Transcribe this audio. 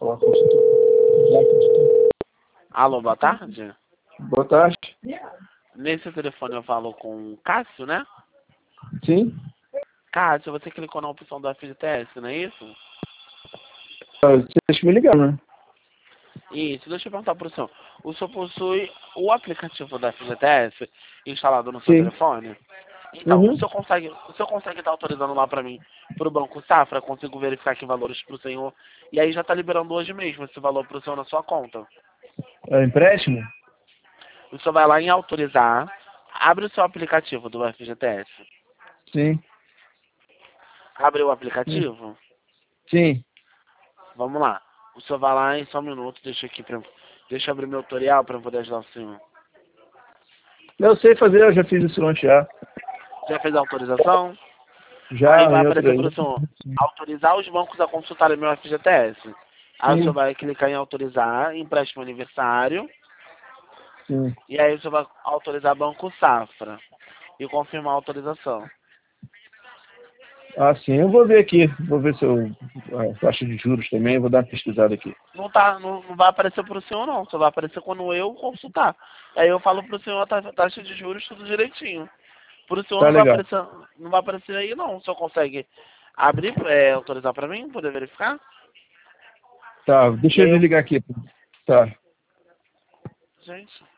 Alô, boa tarde. Boa tarde. Nesse telefone eu falo com o Cássio, né? Sim. Cássio, você clicou na opção da FGTS, não é isso? Vocês me ligaram, né? Isso, deixa eu perguntar para o senhor. O senhor possui o aplicativo da FGTS instalado no seu Sim. telefone? Então, Uhum. o senhor consegue estar autorizando lá para mim, para o Banco Safra? Consigo verificar aqui valores para o senhor. E aí já está liberando hoje mesmo esse valor para o senhor na sua conta. É empréstimo? O senhor vai lá em autorizar, abre o seu aplicativo do FGTS. Sim. Abre o Sim. aplicativo? Sim. Vamos lá. O senhor vai lá em só um minuto, deixa eu abrir meu tutorial para poder ajudar o senhor. Eu sei fazer, eu já fiz isso antes já. Já fez a autorização? Aí Já vai em outra aparecer aí. para o senhor autorizar os bancos a consultarem meu FGTS. Aí o senhor Sim. vai clicar em autorizar, empréstimo aniversário, Sim. e aí o senhor vai autorizar Banco Safra e confirmar a autorização. Ah, sim. Eu vou ver aqui. Vou ver se eu... a taxa de juros também. Vou dar uma pesquisada aqui. Não vai aparecer para o senhor não, só vai aparecer quando eu consultar. Aí eu falo para o senhor a taxa de juros tudo direitinho. Pro senhor Tá legal. não vai aparecer aí não. O senhor consegue abrir, autorizar para mim, poder verificar? Tá, E deixa eu aí eu, desligar aqui. Tá. gente,